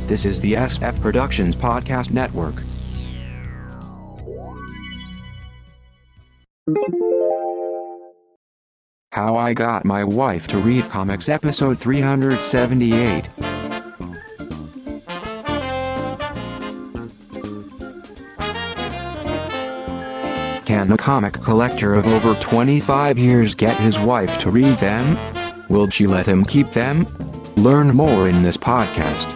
This is the SF Productions Podcast Network. How I Got My Wife to Read Comics, episode 378. Can a comic collector of over 25 years get his wife to read them? Will she let him keep them? Learn more in this podcast.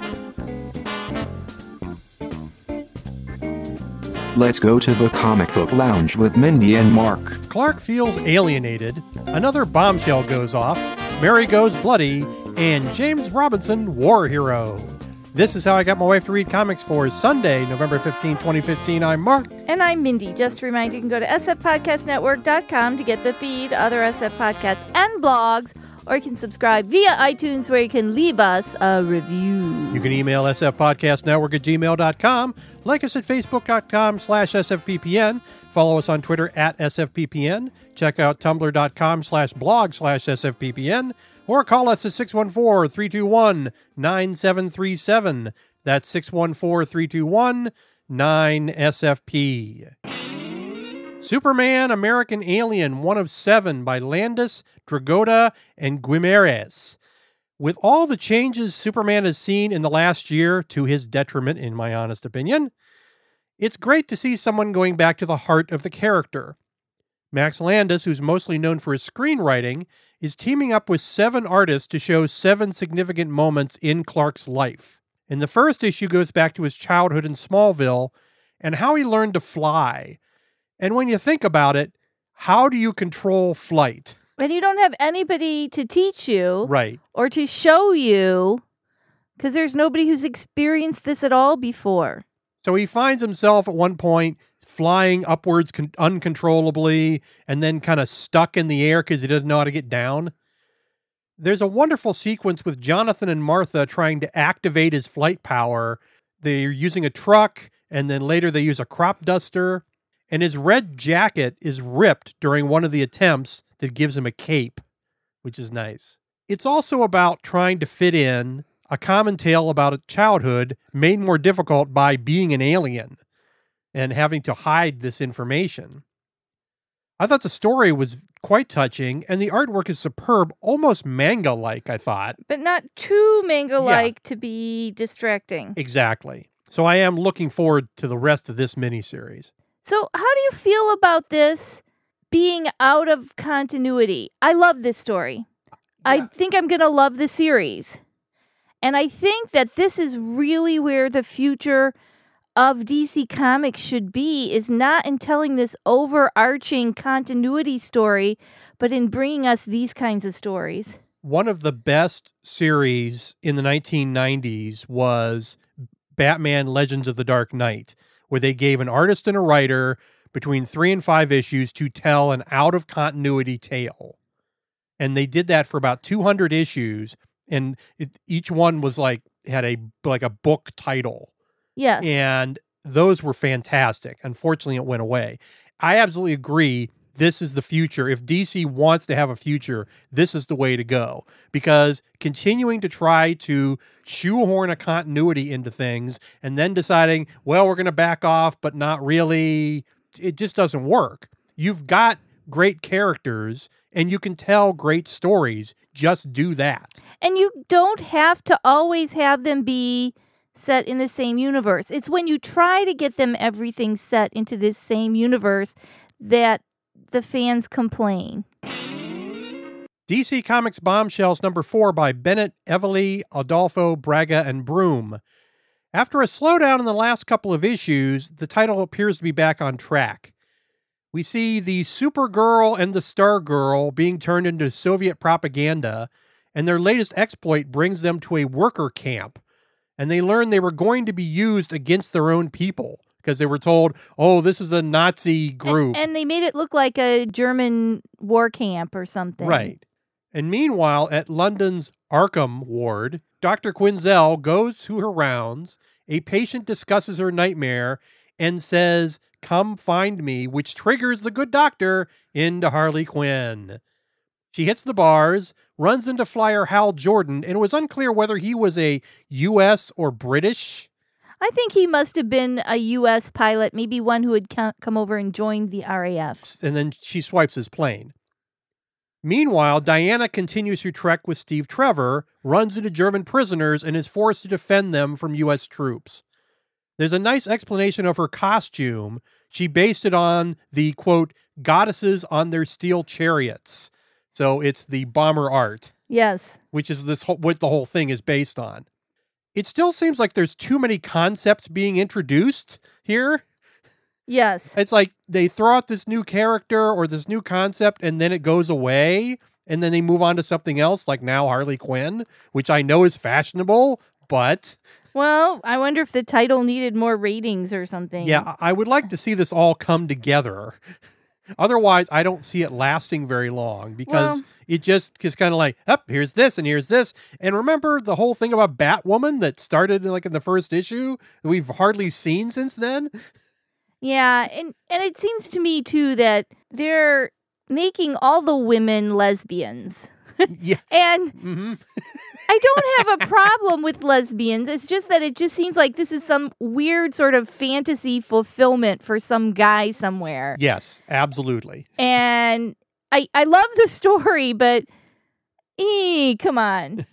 Let's go to the comic book lounge with Mindy and Mark. Clark feels alienated, another bombshell goes off, Mary goes bloody, and James Robinson, war hero. This is How I Got My Wife to Read Comics for Sunday, November 15, 2015. I'm Mark. And I'm Mindy. Just a reminder, you can go to sfpodcastnetwork.com to get the feed, other SF podcasts, and blogs, or you can subscribe via iTunes where you can leave us a review. You can email sfpodcastnetwork@gmail.com, like us at facebook.com/sfppn, follow us on Twitter @sfppn, check out tumblr.com/blog/sfppn, or call us at 614-321-9737. That's 614-321-9SFP. Superman American Alien 1 of 7 by Landis, Dragotta, and Guimarães. With all the changes Superman has seen in the last year, to his detriment in my honest opinion, it's great to see someone going back to the heart of the character. Max Landis, who's mostly known for his screenwriting, is teaming up with 7 artists to show 7 significant moments in Clark's life. And the first issue goes back to his childhood in Smallville and how he learned to fly. And when you think about it, how do you control flight? And you don't have anybody to teach you. Right. Or to show you, because there's nobody who's experienced this at all before. So he finds himself at one point flying upwards uncontrollably and then kind of stuck in the air because he doesn't know how to get down. There's a wonderful sequence with Jonathan and Martha trying to activate his flight power. They're using a truck, and then later they use a crop duster. And his red jacket is ripped during one of the attempts that gives him a cape, which is nice. It's also about trying to fit in a common tale about a childhood made more difficult by being an alien and having to hide this information. I thought the story was quite touching, and the artwork is superb, almost manga-like, I thought. But not too manga-like to be distracting. Exactly. So I am looking forward to the rest of this miniseries. So how do you feel about this being out of continuity? I love this story. Yeah. I think I'm going to love the series. And I think that this is really where the future of DC Comics should be, is not in telling this overarching continuity story, but in bringing us these kinds of stories. One of the best series in the 1990s was Batman Legends of the Dark Knight, where they gave an artist and a writer between 3 and 5 issues to tell an out-of-continuity tale. And they did that for about 200 issues, and each one was had a book title. Yes. And those were fantastic. Unfortunately, it went away. I absolutely agree. This is the future. If DC wants to have a future, this is the way to go. Because continuing to try to shoehorn a continuity into things and then deciding, well, we're going to back off, but not really, it just doesn't work. You've got great characters and you can tell great stories. Just do that. And you don't have to always have them be set in the same universe. It's when you try to get them everything set into this same universe that the fans complain. DC Comics Bombshells number 4 by Bennett, Evely, Adolfo, Braga, and Broom. After a slowdown in the last couple of issues, the title appears to be back on track. We see the Supergirl and the Stargirl being turned into Soviet propaganda, and their latest exploit brings them to a worker camp, and they learn they were going to be used against their own people. Because they were told, oh, this is a Nazi group. And they made it look like a German war camp or something. Right. And meanwhile, at London's Arkham ward, Dr. Quinzel goes to her rounds. A patient discusses her nightmare and says, "Come find me," which triggers the good doctor into Harley Quinn. She hits the bars, runs into flyer Hal Jordan, and it was unclear whether he was a U.S. or British. I think he must have been a U.S. pilot, maybe one who had come over and joined the RAF. And then she swipes his plane. Meanwhile, Diana continues her trek with Steve Trevor, runs into German prisoners, and is forced to defend them from U.S. troops. There's a nice explanation of her costume. She based it on the, quote, goddesses on their steel chariots. So it's the bomber art. Yes. Which is what the whole thing is based on. It still seems like there's too many concepts being introduced here. Yes. It's like they throw out this new character or this new concept and then it goes away and then they move on to something else, like now Harley Quinn, which I know is fashionable, but... Well, I wonder if the title needed more ratings or something. Yeah, I would like to see this all come together. Otherwise, I don't see it lasting very long because it just is kind of like, here's this and here's this. And remember the whole thing about Batwoman that started like in the first issue that we've hardly seen since then? Yeah, and it seems to me, too, that they're making all the women lesbians. Yeah. And I don't have a problem with lesbians. It's just that it just seems like this is some weird sort of fantasy fulfillment for some guy somewhere. Yes, absolutely. And I love the story, but come on.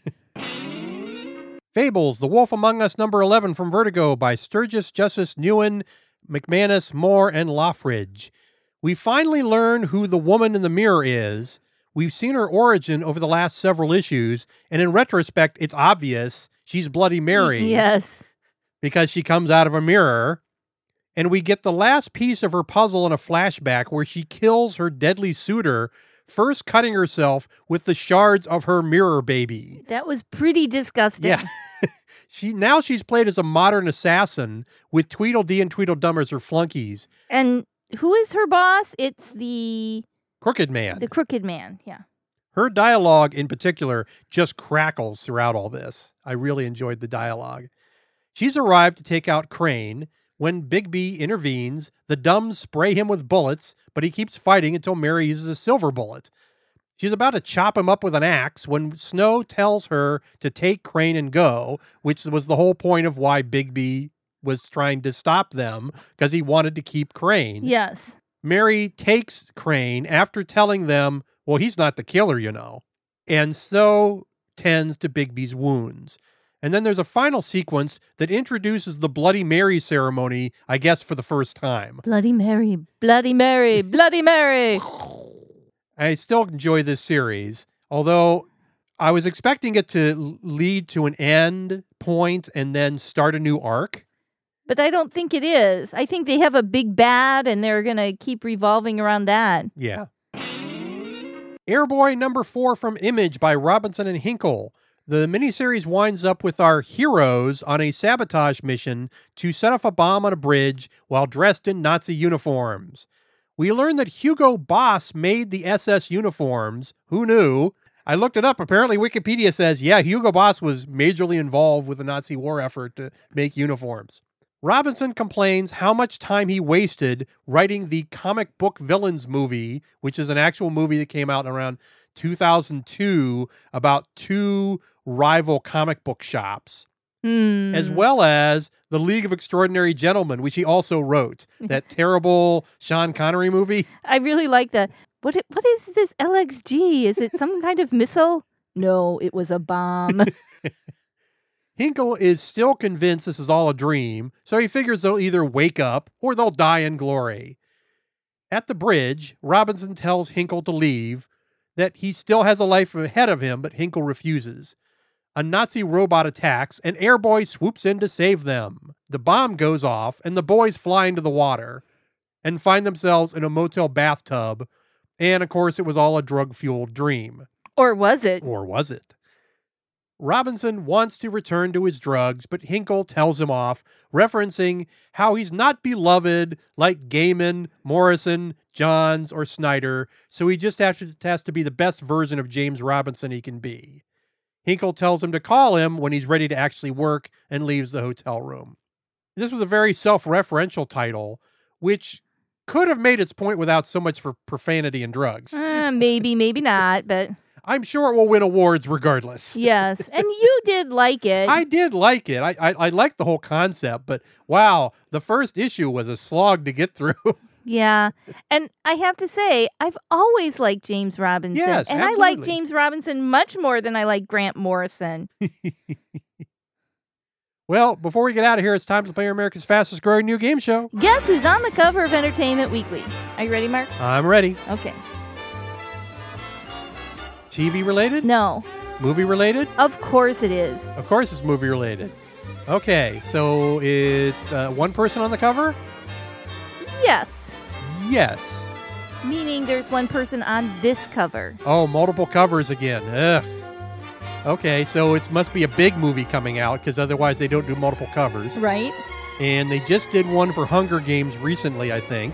Fables, The Wolf Among Us, number 11 from Vertigo by Sturgis, Justice, Newen, McManus, Moore, and Loffridge. We finally learn who the woman in the mirror is. We've seen her origin over the last several issues, and in retrospect, it's obvious she's Bloody Mary. Yes. Because she comes out of a mirror, and we get the last piece of her puzzle in a flashback where she kills her deadly suitor, first cutting herself with the shards of her mirror baby. That was pretty disgusting. Yeah. Now she's played as a modern assassin with Tweedledee and Tweedledum as her flunkies. And who is her boss? It's the... Crooked Man. The Crooked Man, yeah. Her dialogue in particular just crackles throughout all this. I really enjoyed the dialogue. She's arrived to take out Crane. When Bigby intervenes, the Dumbs spray him with bullets, but he keeps fighting until Mary uses a silver bullet. She's about to chop him up with an axe when Snow tells her to take Crane and go, which was the whole point of why Bigby was trying to stop them, because he wanted to keep Crane. Yes. Mary takes Crane after telling them, well, he's not the killer, you know, and so tends to Bigby's wounds. And then there's a final sequence that introduces the Bloody Mary ceremony, I guess, for the first time. Bloody Mary, Bloody Mary, Bloody Mary. I still enjoy this series, although I was expecting it to lead to an end point and then start a new arc. But I don't think it is. I think they have a big bad, and they're going to keep revolving around that. Yeah. Airboy number 4 from Image by Robinson and Hinkle. The miniseries winds up with our heroes on a sabotage mission to set off a bomb on a bridge while dressed in Nazi uniforms. We learn that Hugo Boss made the SS uniforms. Who knew? I looked it up. Apparently Wikipedia says, yeah, Hugo Boss was majorly involved with the Nazi war effort to make uniforms. Robinson complains how much time he wasted writing the comic book villains movie, which is an actual movie that came out around 2002 about two rival comic book shops, as well as The League of Extraordinary Gentlemen, which he also wrote, that terrible Sean Connery movie. I really like that. What is this LXG? Is it some kind of missile? No, it was a bomb. Hinkle is still convinced this is all a dream, so he figures they'll either wake up or they'll die in glory. At the bridge, Robinson tells Hinkle to leave, that he still has a life ahead of him, but Hinkle refuses. A Nazi robot attacks, and Airboy swoops in to save them. The bomb goes off, and the boys fly into the water and find themselves in a motel bathtub, and of course it was all a drug-fueled dream. Or was it? Or was it? Robinson wants to return to his drugs, but Hinkle tells him off, referencing how he's not beloved like Gaiman, Morrison, Johns, or Snyder, so he just has to be the best version of James Robinson he can be. Hinkle tells him to call him when he's ready to actually work and leaves the hotel room. This was a very self-referential title, which could have made its point without so much for profanity and drugs. Maybe, maybe not, but... I'm sure it will win awards regardless. Yes, and you did like it. I did like it. I liked the whole concept, but wow, the first issue was a slog to get through. Yeah, and I have to say, I've always liked James Robinson. Yes, and absolutely. I like James Robinson much more than I like Grant Morrison. Well, before we get out of here, it's time to play America's fastest growing new game show. Guess who's on the cover of Entertainment Weekly? Are you ready, Mark? I'm ready. Okay. TV related? No. Movie related? Of course it is. Of course it's movie related. Okay, so it one person on the cover? Yes. Yes. Meaning there's one person on this cover. Oh, multiple covers again. Ugh. Okay, so it must be a big movie coming out because otherwise they don't do multiple covers. Right? And they just did one for Hunger Games recently, I think.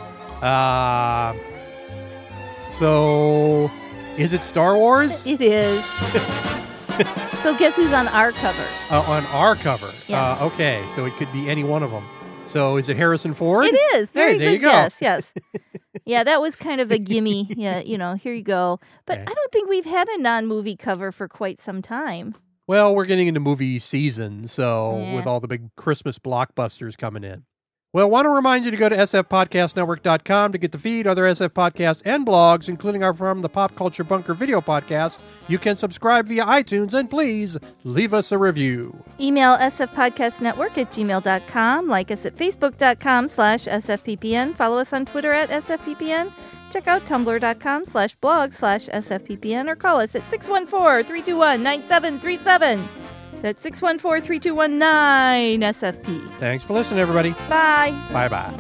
So is it Star Wars? It is. So guess who's on our cover? On our cover. Yeah. Okay, so it could be any one of them. So is it Harrison Ford? It is. Very Hey, there good you go. guess. Yes. Yeah, that was kind of a gimme. Yeah, here you go. But Okay. I don't think we've had a non-movie cover for quite some time. Well, we're getting into movie season, so Yeah. with all the big Christmas blockbusters coming in. Well, I want to remind you to go to sfpodcastnetwork.com to get the feed, other SF podcasts, and blogs, including our From the Pop Culture Bunker video podcast. You can subscribe via iTunes, and please leave us a review. Email sfpodcastnetwork@gmail.com. Like us at facebook.com/sfppn. Follow us on Twitter at sfppn. Check out tumblr.com/blog/sfppn or call us at 614-321-9737. That's 614-321-9SFP. Thanks for listening, everybody. Bye. Bye-bye.